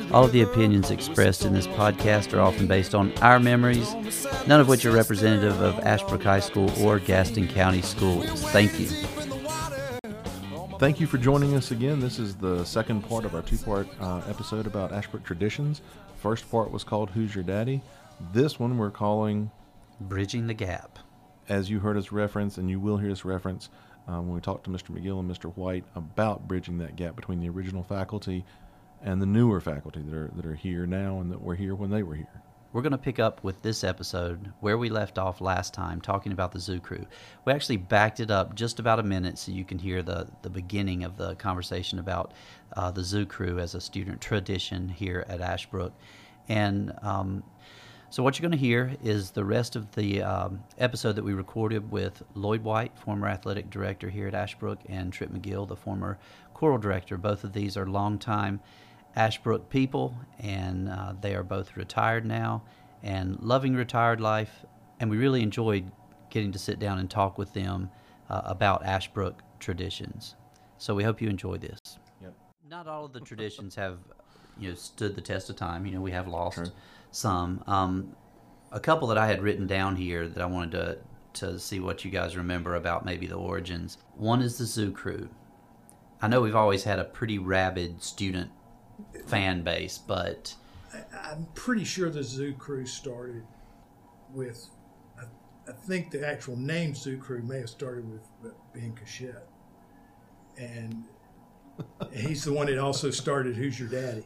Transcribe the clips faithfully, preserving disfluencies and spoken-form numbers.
All of the opinions expressed in this podcast are often based on our memories, none of which are representative of Ashbrook High School or Gaston County Schools. Thank you. Thank you for joining us again. This is the second part of our two-part uh, episode about Ashbrook traditions. First part was called Who's Your Daddy? This one we're calling Bridging the Gap. As you heard us reference, and you will hear us reference um, when we talked to Mister McGill and Mister White about bridging that gap between the original faculty and the newer faculty that are that are here now and that were here when they were here. We're going to pick up with this episode where we left off last time talking about the Zoo Crew. We actually backed it up just about a minute so you can hear the, the beginning of the conversation about uh, the Zoo Crew as a student tradition here at Ashbrook. And um, so what you're going to hear is the rest of the um, episode that we recorded with Lloyd White, former athletic director here at Ashbrook, and Trip McGill, the former choral director. Both of these are longtime Ashbrook people, and uh, they are both retired now and loving retired life, and we really enjoyed getting to sit down and talk with them uh, about Ashbrook traditions. So we hope you enjoy this. Yep. Not all of the traditions have, you know, stood the test of time. You know, we have lost True. some. Um, a couple that I had written down here that I wanted to to see what you guys remember about maybe the origins. One is the Zoo Crew. I know we've always had a pretty rabid student fan base, but I, I'm pretty sure the Zoo Crew started with, I, I think the actual name Zoo Crew may have started with Ben Cachette. And he's the one that also started Who's Your Daddy?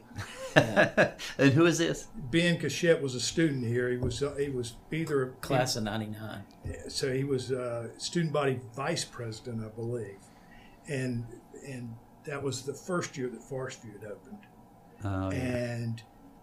And who is this? Ben Cachette was a student here. He was uh, he was either class of ninety-nine. So he was uh, student body vice president, I believe, and and that was the first year that Forest View had opened. Oh, yeah. And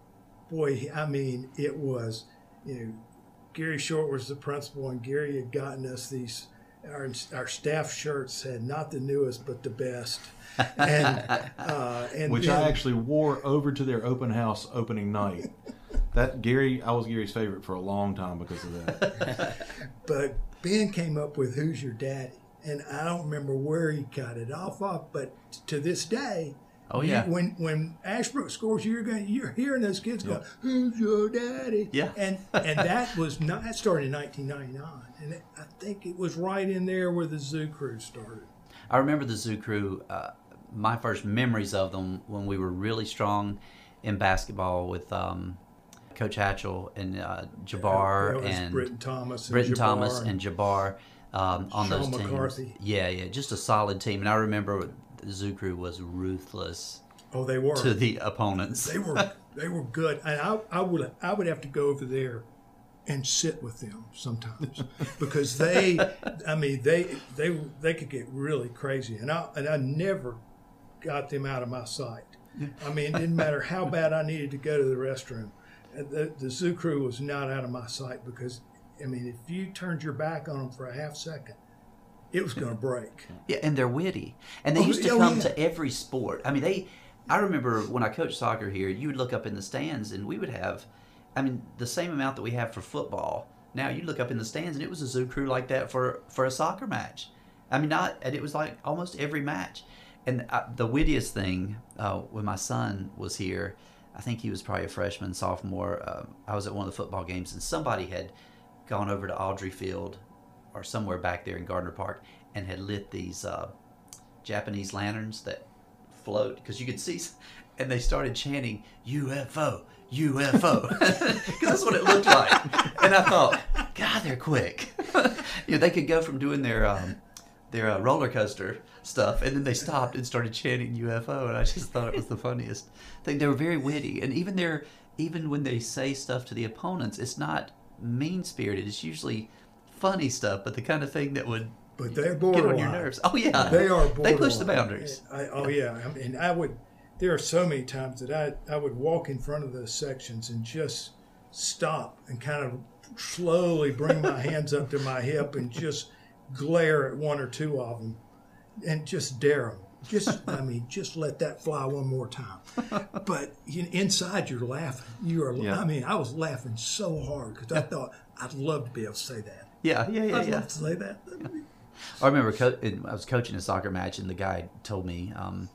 boy, I mean, it was, you know, Gary Short was the principal, and Gary had gotten us these. Our our staff shirts had not the newest, but the best. And, uh, and Which then, I actually wore over to their open house opening night. That Gary, I was Gary's favorite for a long time because of that. But Ben came up with Who's Your Daddy? And I don't remember where he got it off of, but to this day, Oh yeah. you, when when Ashbrook scores, you're going you're hearing those kids go, "Who's your daddy?" Yeah. And and that was not that started in nineteen ninety-nine, and it, I think it was right in there where the Zoo Crew started. I remember the Zoo Crew. Uh, my first memories of them when we were really strong in basketball with um, Coach Hatchell and uh, Jabbar Yeah, it was and Britton Thomas, and Britton Jabbar Thomas and Jabbar um, on Sean those teams. McCarthy. Yeah, yeah, just a solid team. And I remember the Zoo Crew was ruthless Oh, they were. to the opponents. They were they were good, and I I would I would have to go over there and sit with them sometimes because they I mean they they they could get really crazy, and I and I never got them out of my sight. I mean, it didn't matter how bad I needed to go to the restroom. The, the Zoo Crew was not out of my sight because I mean, if you turned your back on them for a half second, it was going to break. Yeah, and they're witty, and they Oh, used to oh, come yeah. to every sport. I mean, they. I remember when I coached soccer here, you would look up in the stands, and we would have, I mean, the same amount that we have for football. Now you look up in the stands, and it was a Zoo Crew like that for for a soccer match. I mean, not, and it was like almost every match. And I, the wittiest thing uh, when my son was here, I think he was probably a freshman, sophomore. Uh, I was at one of the football games, and somebody had gone over to Audrey Field or somewhere back there in Gardner Park and had lit these uh, Japanese lanterns that float because you could see, and they started chanting U F O, U F O, because that's what it looked like. And I thought, God, they're quick. You know, they could go from doing their um, their uh, roller coaster stuff, and then they stopped and started chanting U F O, and I just thought it was the funniest thing. They were very witty, and even their even when they say stuff to the opponents, it's not mean spirited. It's usually funny stuff, but the kind of thing that would But they're get borderline. on your nerves. Oh yeah, They are borderline. They push the boundaries. I, oh yeah, I mean, I would. There are so many times that I I would walk in front of those sections and just stop and kind of slowly bring my hands up to my hip and just glare at one or two of them and just dare them. Just I mean, just let that fly one more time. But you, inside you're laughing. You are. Yeah. I mean, I was laughing so hard because I thought I'd love to be able to say that. Yeah, yeah, yeah, I'd yeah. love to say that. I remember co- I was coaching a soccer match, and the guy told me, um,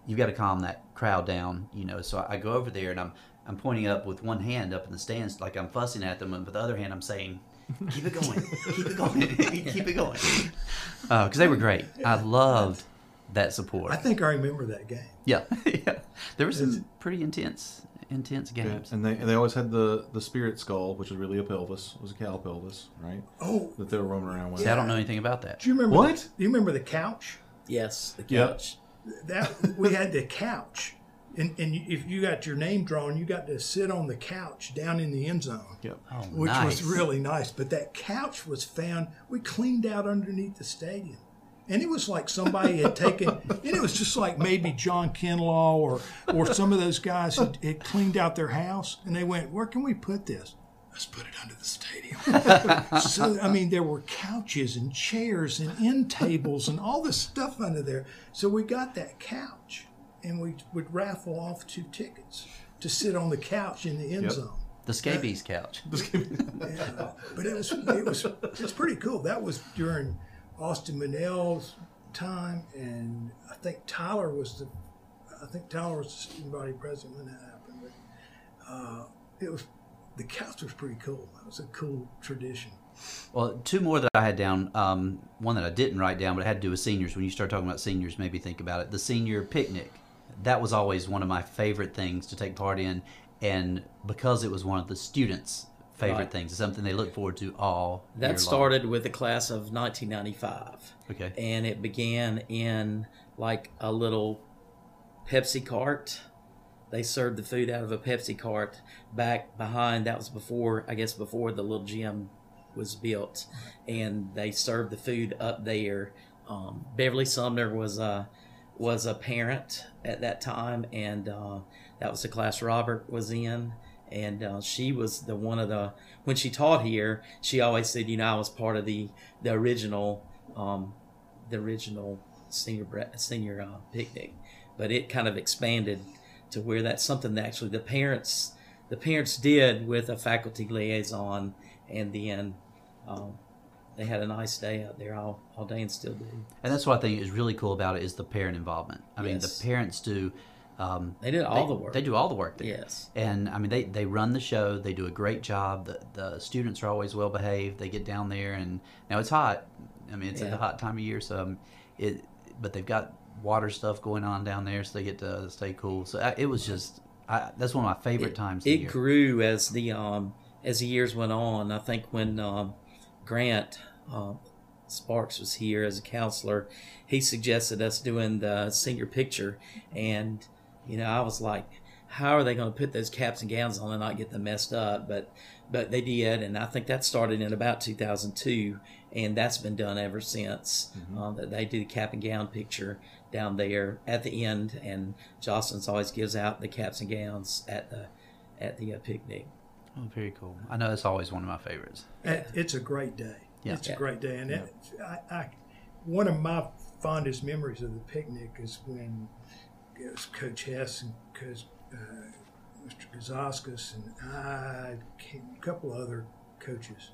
you've got to calm that crowd down, you know. So I go over there and I'm I'm pointing up with one hand up in the stands like I'm fussing at them, and with the other hand I'm saying, keep it going, keep it going, keep it going. Because uh, they were great. I loved that support. I think I remember that game. Yeah, yeah. There were some pretty intense, intense games. Yeah, and they and they always had the, the spirit skull, which was really a pelvis. It was a cow pelvis, right? Oh, That they were roaming around with. See, I don't know anything about that. do you remember What? The, do you remember the couch? Yes, the Yep. couch. That we had the couch, and and you, if you got your name drawn, you got to sit on the couch down in the end zone. Yep. Oh, Which nice. was really nice. But that couch was found, we cleaned out underneath the stadium. And it was like somebody had taken, and it was just like maybe John Kinlaw or or some of those guys had, had cleaned out their house, and they went, where can we put this? Let's put it under the stadium. So, I mean, there were couches and chairs and end tables and all this stuff under there. So we got that couch, and we would raffle off two tickets to sit on the couch in the end Yep. zone. The scabies couch. Yeah, but it was it was it was pretty cool. That was during Austin Manell's time, and I think Tyler was the I think Tyler was the student body president when that happened. But uh, it was the couch was pretty cool. That was a cool tradition. Well, two more that I had down. Um, one that I didn't write down, but it had to do with seniors. When you start talking about seniors, maybe think about it. The senior picnic. That was always one of my favorite things to take part in, and because it was one of the students' favorite Right. things, it's something they look forward to all year long. That started with the class of nineteen ninety-five. Okay. And it began in like a little Pepsi cart. They served the food out of a Pepsi cart back behind. That was before, I guess, before the little gym was built. And they served the food up there. Um, Beverly Sumner was a, was a parent at that time, and uh, that was the class Robert was in. And uh, she was the one of the, when she taught here, she always said, you know, I was part of the, the original, um, the original senior bre- senior uh, picnic, but it kind of expanded to where that's something that actually the parents, the parents did with a faculty liaison, and then um, they had a nice day out there all, all day and still do. And that's what I think is really cool about it is the parent involvement. I mean, Yes. the parents do. Um, They did all they, the work. They do all the work there. Yes. And I mean, they, they run the show. They do a great job. The the students are always well behaved. They get down there, and now it's hot. I mean, it's Yeah. a hot time of year, so um, it. But they've got water stuff going on down there, so they get to stay cool. So I, it was just I, that's one of my favorite it, times. It of the year. grew as the um, as the years went on. I think when um, Grant uh, Sparks was here as a counselor, he suggested us doing the senior picture, and you know, I was like, how are they going to put those caps and gowns on and not get them messed up? But but they did, and I think that started in about two thousand two, and that's been done ever since. Mm-hmm. Uh, that they do the cap and gown picture down there at the end, and Jocelyn's always gives out the caps and gowns at the at the uh, picnic. Oh, very cool. I know it's always one of my favorites. And it's a great day. Yeah. It's a Yeah. great day, and it, I, I, one of my fondest memories of the picnic is when it was Coach Hess and Coach, uh, Mister Gazauskas and I, a couple of other coaches.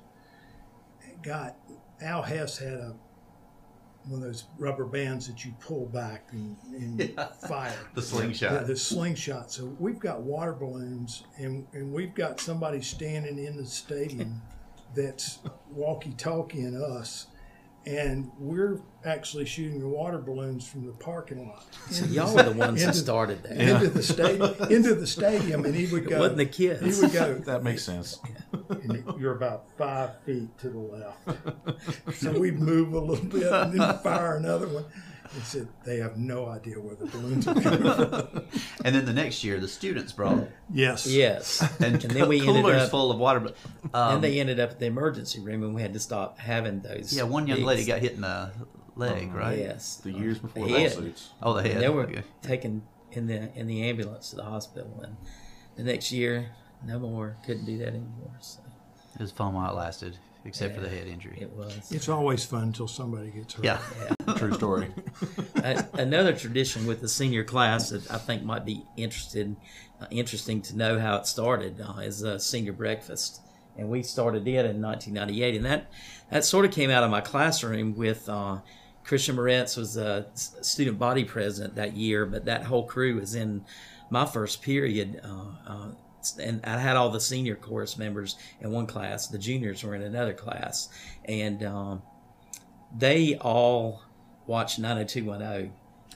Got Al Hess had a one of those rubber bands that you pull back and, and fire. The slingshot. The, the slingshot. So we've got water balloons, and, and we've got somebody standing in the stadium that's walkie-talkieing us, and we're actually shooting the water balloons from the parking lot. So y'all were the ones that into- started that. Into the stadium, into the stadium, and he would go. It wasn't the kids. He would go. That makes sense. And you're about five feet to the left. So we'd move a little bit and then fire another one. And said they have no idea where the balloons are coming from. And then the next year, the students brought Yes. Yes, and, and then we ended coolers up. full of water. But um, and they ended up at the emergency room, and we had to stop having those. yeah, one young big- lady got hit in the leg, right? Yes, The years before They had- lawsuits. Oh, they and had. they were okay. taken in the in the ambulance to the hospital, and the next year, no more. Couldn't do that anymore. So It was fun while it lasted, except for the head injury. it was. It's always fun until somebody gets hurt. Yeah. True story. A- another tradition with the senior class that I think might be interested, uh, interesting to know how it started uh, is a senior breakfast, and we started it in nineteen ninety-eight, and that that sort of came out of my classroom with uh, Christian Moretz was a student body president that year, but that whole crew was in my first period. Uh, uh, and I had all the senior chorus members in one class. The juniors were in another class. And um, they all watched nine oh two one oh.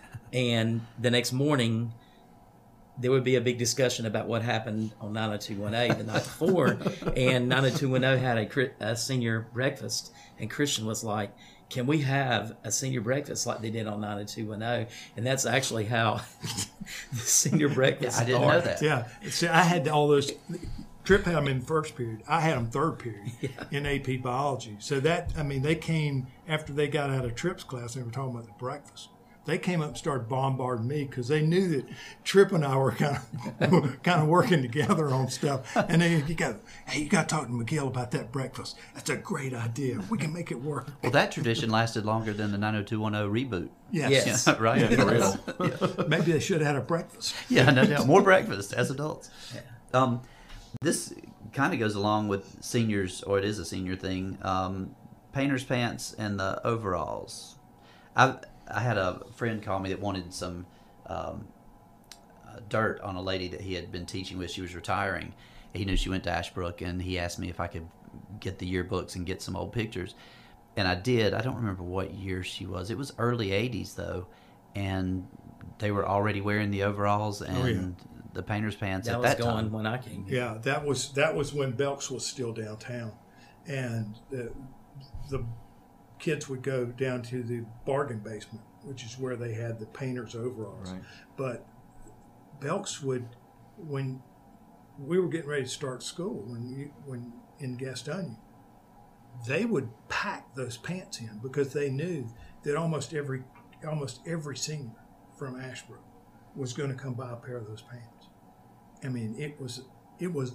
And the next morning, there would be a big discussion about what happened on nine oh two one oh the night before. And nine oh two one oh had a, a senior breakfast. And Christian was like, can we have a senior breakfast like they did on nine oh two one oh? And that's actually how the senior breakfast Yeah, I didn't started. know that. Yeah. See, I had all those. Trip had them in first period. I had them third period Yeah. in A P biology. So that, I mean, they came after they got out of Tripp's class. They were talking about the breakfast. They came up and started bombarding me because they knew that Tripp and I were kind of kind of working together on stuff. And they you go, hey, you got to talk to McGill about that breakfast. That's a great idea. We can make it work. Well, that tradition lasted longer than the nine oh two one oh reboot. Yes. Yes. Yeah, right? Yeah, for real. Yeah. Maybe they should have had a breakfast. Yeah, no doubt. More breakfast as adults. Um, this kind of goes along with seniors, or it is a senior thing. Um, painter's pants and the overalls. I I had a friend call me that wanted some um, uh, dirt on a lady that he had been teaching with. She was retiring. He knew she went to Ashbrook, and he asked me if I could get the yearbooks and get some old pictures. And I did. I don't remember what year she was. It was early eighties, though, and they were already wearing the overalls and Oh, yeah. the painter's pants That at was that going time. when I came here. Yeah, that was that was when Belks was still downtown, and the, the kids would go down to the bargain basement, which is where they had the painters' overalls. Right. But Belks would, when we were getting ready to start school, when you, when in Gastonia, they would pack those pants in because they knew that almost every almost every senior from Ashbrook was going to come buy a pair of those pants. I mean, it was it was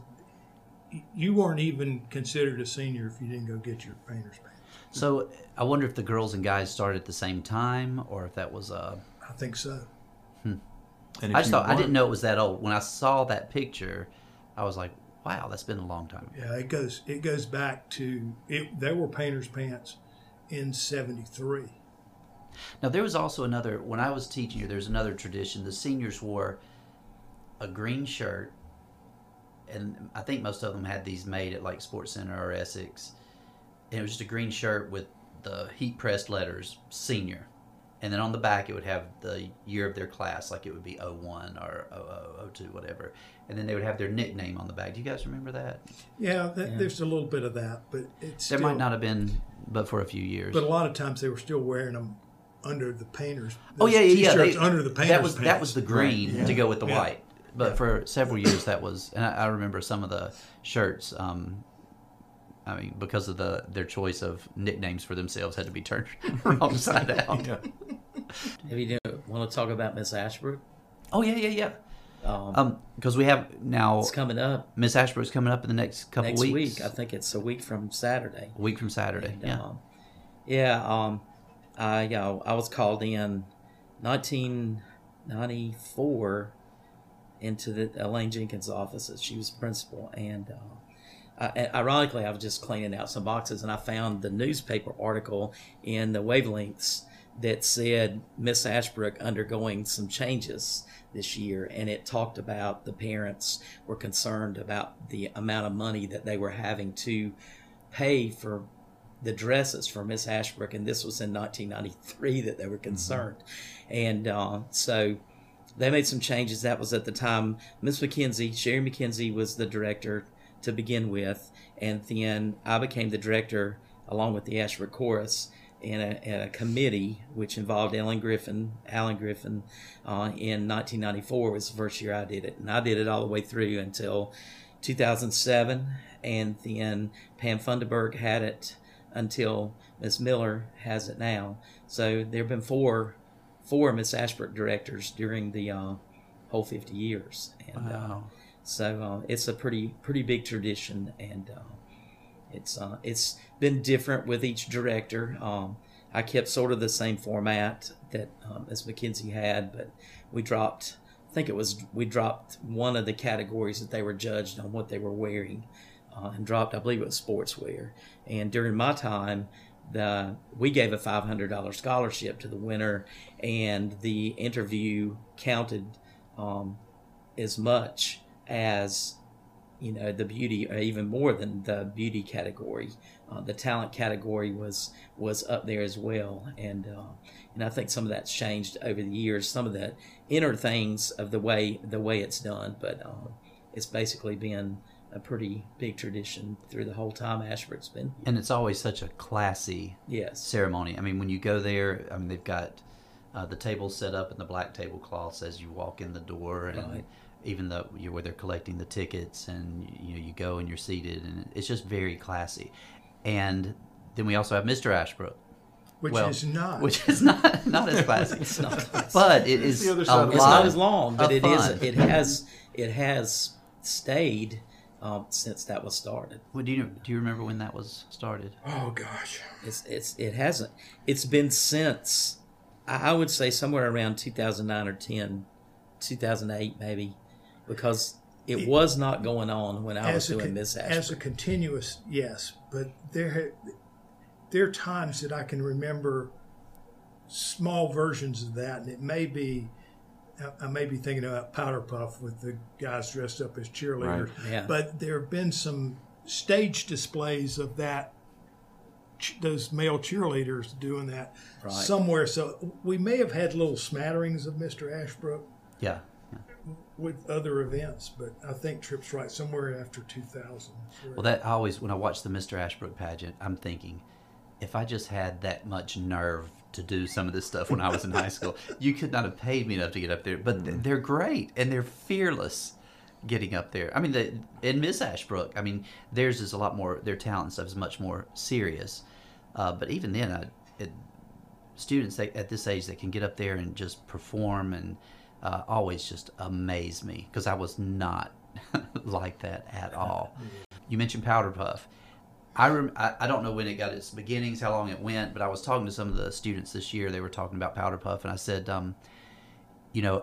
you weren't even considered a senior if you didn't go get your painter's pants. So I wonder if the girls and guys started at the same time, or if that was a. I think so. And if I just you thought I weren't- didn't know it was that old. When I saw that picture, I was like, "Wow, that's been a long time." Yeah, it goes it goes back to it. They were painter's pants in seventy-three. Now there was also another. When I was teaching here, there's another tradition. The seniors wore a green shirt, and I think most of them had these made at like Sports Center or Essex. And it was just a green shirt with the heat pressed letters "senior," and then on the back it would have the year of their class, like it would be oh one or oh oh, oh two, whatever. And then they would have their nickname on the back. Do you guys remember that? Yeah, that, Yeah. there's a little bit of that, but it's There still, might not have been, but for a few years. But a lot of times they were still wearing them under the painters. Oh yeah, yeah, yeah. T-shirts They- under the painters. That was pants. that was the green Right, to yeah. go with the Yeah. white. But Yeah. for several years that was, and I, I remember some of the shirts. Um, I mean, because of the their choice of nicknames for themselves had to be turned wrong side out. Yeah. If you do want to talk about Miss Ashbrook, Oh yeah, yeah, yeah. um, Um, because we have now it's coming up Miss Ashbrook's coming up in the next couple next weeks. week. I think it's a week from Saturday. A week from Saturday. And, Yeah. um, yeah. Um, I uh, I was called in nineteen ninety-four into the Elaine Jenkins' office as she was principal, and uh, I, ironically, I was just cleaning out some boxes, and I found the newspaper article in the Wavelengths that said Miss Ashbrook undergoing some changes this year, and it talked about the parents were concerned about the amount of money that they were having to pay for the dresses for Miss Ashbrook, and this was in nineteen ninety-three that they were concerned. Mm-hmm. And uh, so they made some changes. That was at the time Miss McKenzie, Sherry McKenzie was the director to begin with, and then I became the director along with the Ashbrook Chorus in a, in a committee which involved Ellen Griffin, Alan Griffin. Uh, in nineteen ninety-four was the first year I did it, and I did it all the way through until two thousand seven, and then Pam Funderburg had it until Miss Miller has it now. So there have been four four Miss Ashbrook directors during the uh, whole fifty years, and uh, Wow. so uh, it's a pretty pretty big tradition, and uh, it's uh, it's been different with each director. Um, I kept sort of the same format that um, Miss McKenzie had, but we dropped. I think it was we dropped one of the categories that they were judged on what they were wearing, uh, and dropped. I believe it was sportswear. And during my time, the we gave a five hundred dollars scholarship to the winner, and the interview counted um, as much as, you know, the beauty, or even more than the beauty category. Uh, the talent category was was up there as well, and uh, and I think some of that's changed over the years. Some of the inner things of the way the way it's done, but um, it's basically been a pretty big tradition through the whole time Ashbrook's been. And it's always such a classy Yes. ceremony. I mean, when you go there, I mean, they've got uh, the tables set up in the black tablecloths as you walk in the door, and Right. even though you where they're collecting the tickets, and you know you go and you're seated, and it's just very classy. And then we also have Mister Ashbrook, Which well, is not. which is not not as classy. It's not classy. But it is the other a side of the It's lot not as long, but of it is. fun. It has. It has stayed um, since that was started. Well, do you do you remember when that was started? Oh gosh. It's. It's. It hasn't. It's been since. I I would say somewhere around two thousand nine or ten, two thousand eight maybe, because it, It- was not going on when I was a doing con- Miss as a Ashbrook. continuous, yes, but there there are times that I can remember small versions of that, and it may be I- I may be thinking about Powder Puff with the guys dressed up as cheerleaders, Right. Yeah. but there have been some stage displays of that. ch- Those male cheerleaders doing that Right. somewhere, so we may have had little smatterings of Mister Ashbrook Yeah. yeah. with other events, but I think Tripp's right, somewhere after two thousand. Well, that I always, when I watch the Mister Ashbrook pageant, I'm thinking, if I just had that much nerve to do some of this stuff when I was in high school, you could not have paid me enough to get up there. But th- they're great, and they're fearless getting up there. I mean, the, in Miss Ashbrook, I mean, theirs is a lot more, their talent and stuff is much more serious. Uh, but even then, I, it, students that, at this age that can get up there and just perform and uh, always just amaze me, because I was not like that at all. You mentioned Powder Puff. I, rem- I I don't know when it got its beginnings, how long it went, but I was talking to some of the students this year. They were talking about Powder Puff, and I said, um, you know,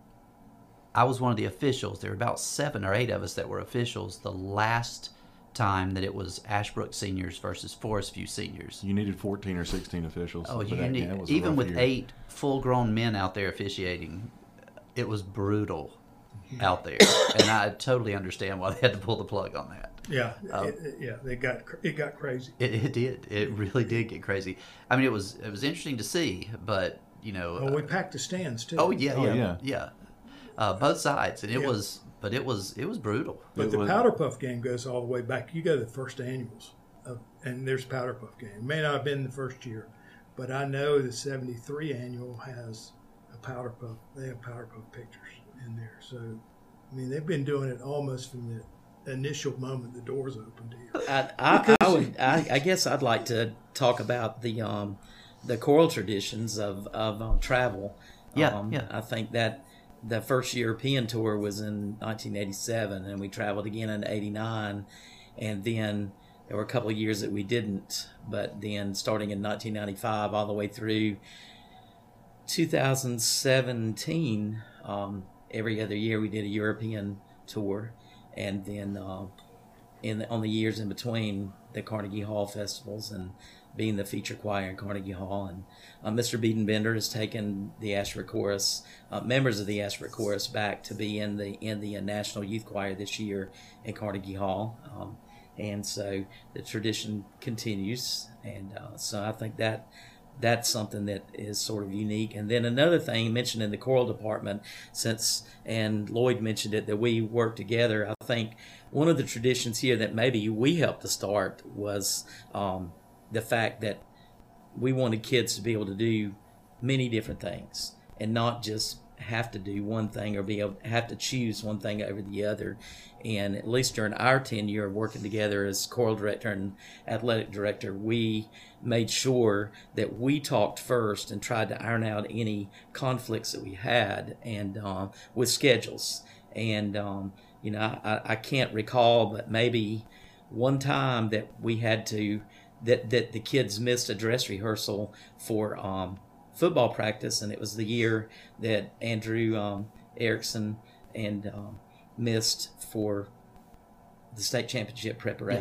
I was one of the officials. There were about seven or eight of us that were officials the last time that it was Ashbrook seniors versus Forest View seniors. You needed fourteen or sixteen officials. Oh, for you that need, game. It was a even rough with year. eight full-grown men out there officiating, it was brutal out there, and I totally understand why they had to pull the plug on that. Yeah, Um, it, it- yeah, they got cr- it got crazy. It, it did. It really did get crazy. I mean, it was it was interesting to see, but you know. Well, we uh, packed the stands too. oh yeah, Oh, yeah, yeah. yeah. Uh, both sides, and it Yeah. was, but it was it was brutal. But It the was- Powder Puff game goes all the way back. You go to the first annuals, of, and there's Powder Puff game. It may not have been the first year, but I know the seventy-three annual has a Powder Puff. They have Powder Puff pictures in there. So, I mean, they've been doing it almost from the initial moment the doors opened here. I, I, I Because- would. I, I guess I'd like to talk about the um, the choral traditions of of um, travel. Yeah, um, yeah. I think that the first European tour was in nineteen eighty-seven, and we traveled again in eighty-nine, and then there were a couple of years that we didn't. But then, starting in nineteen ninety-five, all the way through two thousand seventeen, um, every other year we did a European tour, and then. Uh, in the, on the years in between the Carnegie Hall festivals and being the feature choir in Carnegie Hall. And uh, Mister Biedenbender has taken the Ashbrook Chorus, uh, members of the Ashbrook Chorus, back to be in the in the uh, National Youth Choir this year in Carnegie Hall. Um, and so the tradition continues. And uh, so I think that that's something that is sort of unique. And then another thing mentioned in the choral department, since, and Lloyd mentioned it, that we work together, I think one of the traditions here that maybe we helped to start was um, the fact that we wanted kids to be able to do many different things and not just have to do one thing or be able have to choose one thing over the other. And at least during our tenure of working together as choral director and athletic director, we made sure that we talked first and tried to iron out any conflicts that we had and um, with schedules. And um, you know, I, I can't recall, but maybe one time that we had to that that the kids missed a dress rehearsal for um, football practice, and it was the year that Andrew um, Erickson and um, missed for the state championship preparation.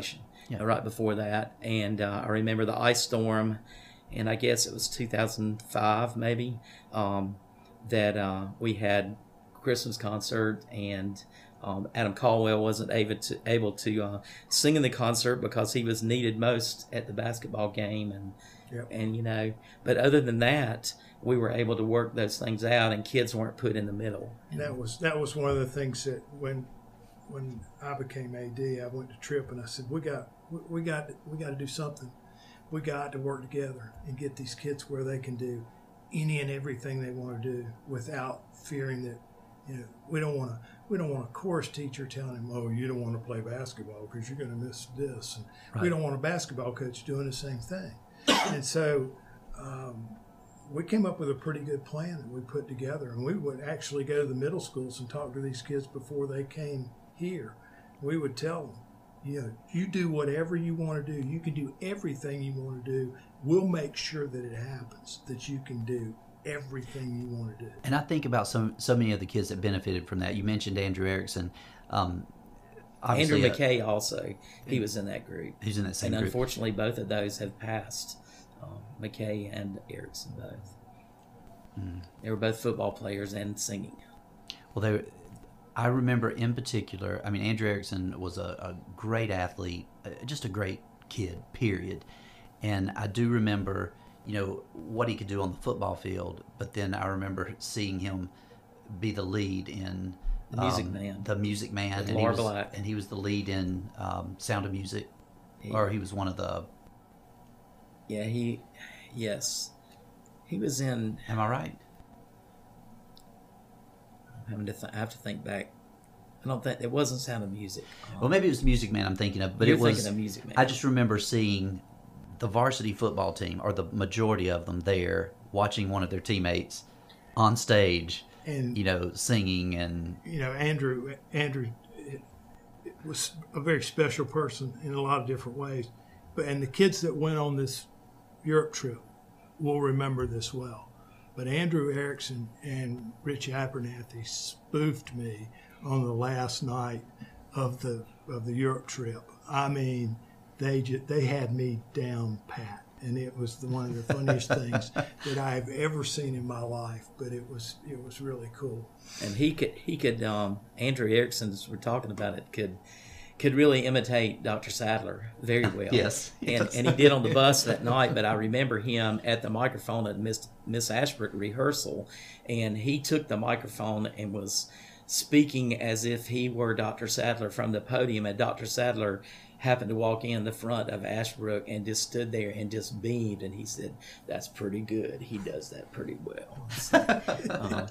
Yeah. right before that. And uh, I remember the ice storm, and I guess it was two thousand five maybe, um, that uh, we had Christmas concert, and um, Adam Caldwell wasn't able to able to uh, sing in the concert because he was needed most at the basketball game, and Yep. and you know, but other than that, we were able to work those things out, and kids weren't put in the middle. That was that was one of the things that when when I became A D, I went to Tripp and I said, we got we, we got we got to do something. We got to work together and get these kids where they can do any and everything they want to do without fearing that, you know, we don't want to we don't want a chorus teacher telling them, oh, you don't want to play basketball because you're going to miss this, and Right. we don't want a basketball coach doing the same thing. And so um, we came up with a pretty good plan that we put together, and we would actually go to the middle schools and talk to these kids before they came here. We would tell them, you know, you do whatever you want to do. You can do everything you want to do. We'll make sure that it happens, that you can do everything you want to do. And I think about so so many of the kids that benefited from that. You mentioned Andrew Erickson. Um, Andrew obviously, uh, McKay also, he was in that group. He's in that same And group. unfortunately, both of those have passed, um, McKay and Erickson both. Mm. They were both football players and singing. Well, they, I remember in particular, I mean, Andrew Erickson was a, a great athlete, uh, just a great kid, period. And I do remember, you know, what he could do on the football field, but then I remember seeing him be the lead in The Music um, Man. The Music Man. With and he Laura was, Black. And he was the lead in um, Sound of Music, He- or he was one of the, Yeah, he, yes. He was in, am I right? I'm having to th- I have to think back. I don't think, it wasn't Sound of Music. Um, Well, maybe it was Music Man I'm thinking of, but You're it was. thinking of Music Man. I just remember seeing the varsity football team, or the majority of them, there watching one of their teammates on stage, And you know, singing and you know, Andrew Andrew was a very special person in a lot of different ways. But and the kids that went on this Europe trip will remember this well. But Andrew Erickson and Richie Abernathy spoofed me on the last night of the of the Europe trip. I mean, they just, they had me down pat, and it was the, one of the funniest things that I've ever seen in my life. But it was it was really cool. And he could, he could, um, Andrew Erickson, as we're talking about it, could could really imitate Doctor Sadler very well. Yes, he and does. and he did on the bus that night. But I remember him at the microphone at Miss Miss Ashbrook rehearsal, and he took the microphone and was speaking as if he were Doctor Sadler from the podium, and Doctor Sadler happened to walk in the front of Ashbrook and just stood there and just beamed, and he said, "That's pretty good. He does that pretty well." So, uh,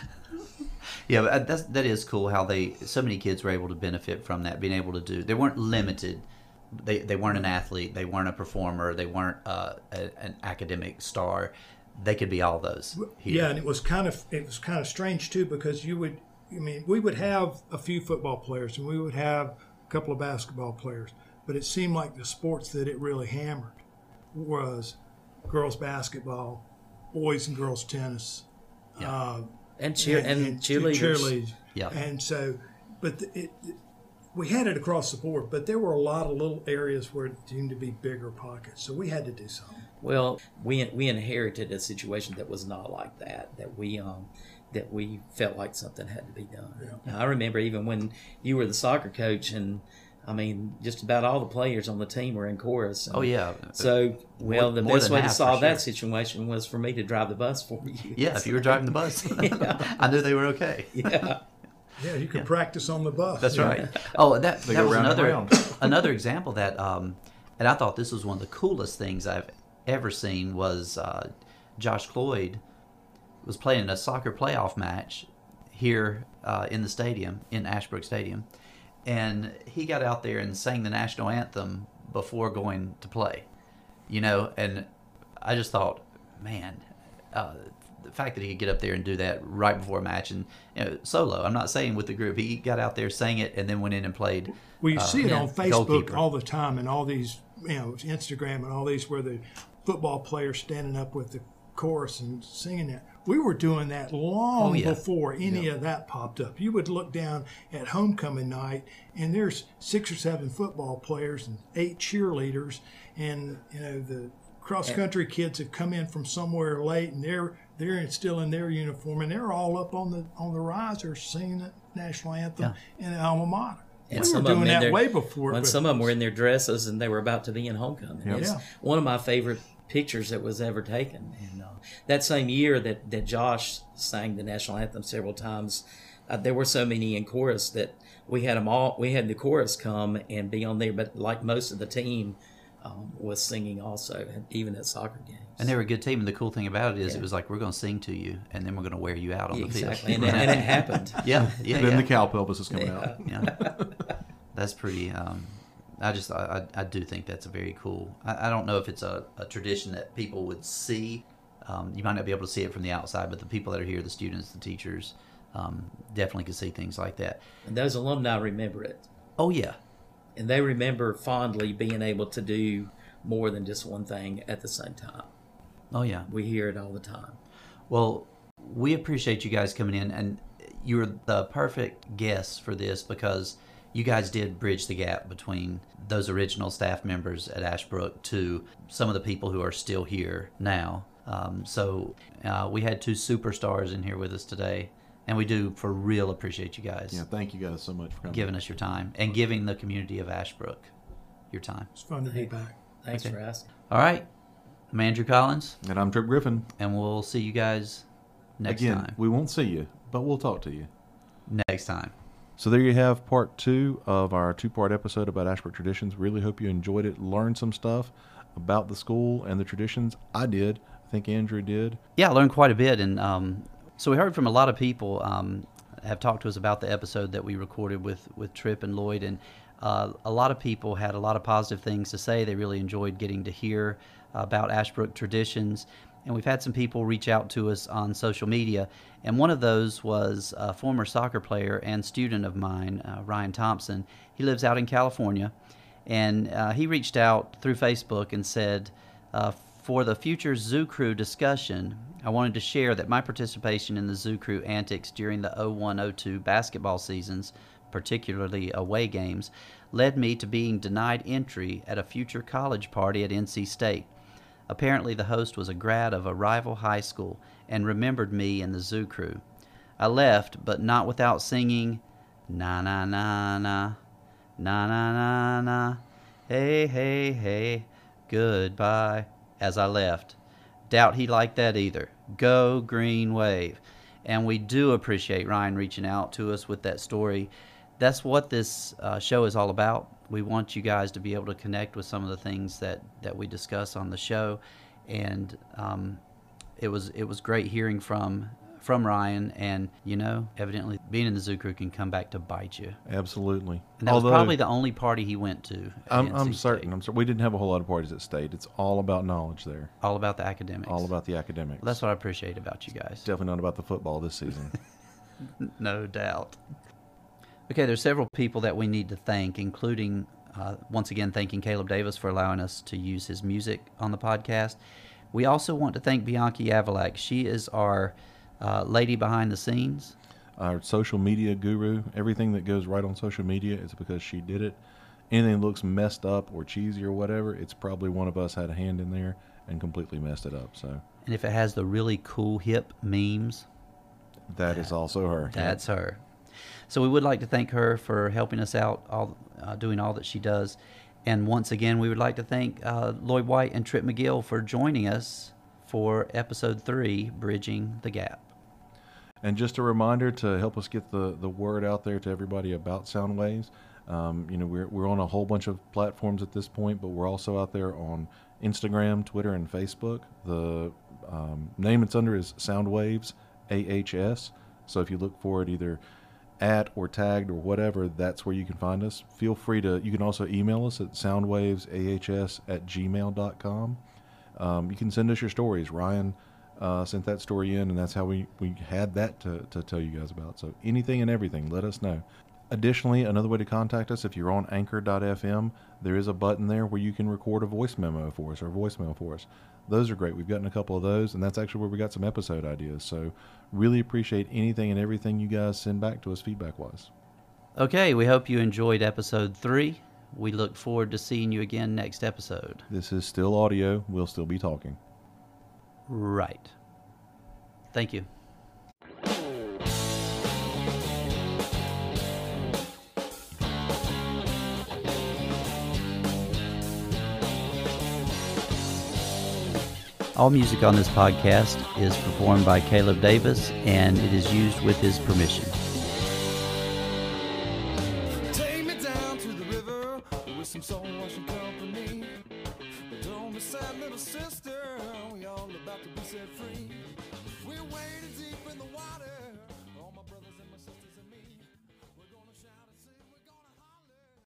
yeah, but that's that is cool how they so many kids were able to benefit from that, being able to do. They weren't limited. They they weren't an athlete. They weren't a performer. They weren't uh, a, an academic star. They could be all those. Here. Yeah, and it was kind of it was kind of strange too, because you would, I mean, we would have a few football players and we would have a couple of basketball players, but it seemed like the sports that it really hammered was girls basketball, boys and girls tennis, Yeah. uh, and cheer and, cheerleaders. cheerleaders. Yeah. And so, but the, it, it we had it across the board, but there were a lot of little areas where it seemed to be bigger pockets, so we had to do something. Well, we we inherited a situation that was not like that. That we um that we felt like something had to be done. Yeah. I remember even when you were the soccer coach, and I mean, just about all the players on the team were in chorus. And Oh yeah. So, well, More- the more best than way to half, for solve that sure. situation was for me to drive the bus for you. Yeah, if you were driving the bus, Yeah. I knew they were okay. Yeah. Yeah, you could practice on the bus. That's you know. right. Oh, that, They that go was round and another round. another example that, um, and I thought this was one of the coolest things I've ever seen was uh, Josh Cloyd was playing a soccer playoff match here uh, in the stadium, in Ashbrook Stadium, and he got out there and sang the national anthem before going to play, you know, and I just thought, man, uh, the fact that he could get up there and do that right before a match and, you know, solo. I'm not saying with the group. He got out there, sang it, and then went in and played. Well, you uh, see it yeah, on Facebook goalkeeper. all the time, and all these, you know, Instagram and all these where the football players standing up with the chorus and singing that. We were doing that long Oh, yeah. before any of that popped up. You would look down at homecoming night, and there's six or seven football players and eight cheerleaders, and you know the cross country kids have come in from somewhere late, and they're they're still in their uniform, and they're all up on the on the risers singing the national anthem in the alma mater. And we some were of them doing in that their- way before. When but- some of them were in their dresses and they were about to be in homecoming. Yep. It's Yeah. one of my favorite pictures that was ever taken. And uh, that same year that, that Josh sang the national anthem several times, uh, there were so many in chorus that we had them all. We had the chorus come and be on there, but like most of the team um, was singing also, even at soccer games. And they were a good team. And the cool thing about it is Yeah. it was like, we're going to sing to you, and then we're going to wear you out on exactly, the and, field. it, and it happened. yeah, yeah, then yeah. the cow pelvis is coming out. yeah. That's pretty. Um, I just, I, I I do think that's a very cool. I, I don't know if it's a, a tradition that people would see. Um, you might not be able to see it from the outside, but the people that are here, the students, the teachers, um, definitely can see things like that. And those alumni remember it. Oh yeah, And they remember fondly being able to do more than just one thing at the same time. oh yeah. We hear it all the time. Well, we appreciate you guys coming in, and you're the perfect guests for this because you guys did bridge the gap between those original staff members at Ashbrook to some of the people who are still here now. Um, so uh, we had two superstars in here with us today, and we do for real appreciate you guys Yeah, thank you guys so much for coming. giving us your time and giving the community of Ashbrook your time. It's fun to be back. Thanks Okay. for asking. All right, I'm Andrew Collins, And I'm Trip Griffin. and we'll see you guys next Again, time. we won't see you, but we'll talk to you. Next time. So there you have part two of our two-part episode about Ashbrook traditions. Really hope you enjoyed it, learned some stuff about the school and the traditions. I did. I think Andrew did. Yeah, I learned quite a bit, and um, so we heard from a lot of people um, have talked to us about the episode that we recorded with with Tripp and Lloyd, and uh, a lot of people had a lot of positive things to say. They really enjoyed getting to hear about Ashbrook traditions, and we've had some people reach out to us on social media, and one of those was a former soccer player and student of mine, uh, Ryan Thompson. He lives out in California, and uh, he reached out through Facebook and said, uh, for the future Zoo Crew discussion, I wanted to share that my participation in the Zoo Crew antics during the oh one oh two basketball seasons, particularly away games, led me to being denied entry at a future college party at N C State. Apparently the host was a grad of a rival high school and remembered me and the Zoo Crew. I left, but not without singing, na na na na, na na na na, hey hey hey, goodbye, as I left. Doubt he liked that either. Go Green Wave. And we do appreciate Ryan reaching out to us with that story. That's what this uh, show is all about. We want you guys to be able to connect with some of the things that, that we discuss on the show. And um, it was it was great hearing from from Ryan. And, you know, evidently being in the Zoo Crew can come back to bite you. Absolutely. And that Although, was probably the only party he went to at I'm, N C I'm State. certain. I'm certain. We didn't have a whole lot of parties at State. It's all about knowledge there. All about the academics. All about the academics. Well, that's what I appreciate about you guys. Definitely not about the football this season. No doubt. Okay, there's several people that we need to thank, including, uh, once again, thanking Caleb Davis for allowing us to use his music on the podcast. We also want to thank Bianchi Avalak. She is our uh, lady behind the scenes. Our social media guru. Everything that goes right on social media is because she did it. Anything that looks messed up or cheesy or whatever, it's probably one of us had a hand in there and completely messed it up. So And if it has the really cool, hip memes, that is also her. that's her. So we would like to thank her for helping us out, all uh, doing all that she does. And once again, we would like to thank uh, Lloyd White and Tripp McGill for joining us for episode three, Bridging the Gap. And just a reminder to help us get the, the word out there to everybody about Soundwaves. Um, you know, we're, we're on a whole bunch of platforms at this point, but we're also out there on Instagram, Twitter, and Facebook. The um, name it's under is Soundwaves A H S. So if you look for it either at or tagged or whatever, that's where you can find us. Feel free to, you can also email us at soundwavesahs at gmail dot com. Um, you can send us your stories. Ryan uh, sent that story in, and that's how we, we had that to, to tell you guys about. So anything and everything, let us know. Additionally, another way to contact us, if you're on anchor dot f m, there is a button there where you can record a voice memo for us or voicemail for us. those are great. We've gotten a couple of those, and that's actually where we got some episode ideas. So really appreciate anything and everything you guys send back to us feedback-wise. Okay, we hope you enjoyed episode three. We look forward to seeing you again next episode. This is still audio. We'll still be talking. Right. Thank you. All music on this podcast is performed by Caleb Davis, and it is used with his permission. Take me down to the river with some soul washing company. Don't be sad, little sister. We all about to be set free. We're wading deep in the water.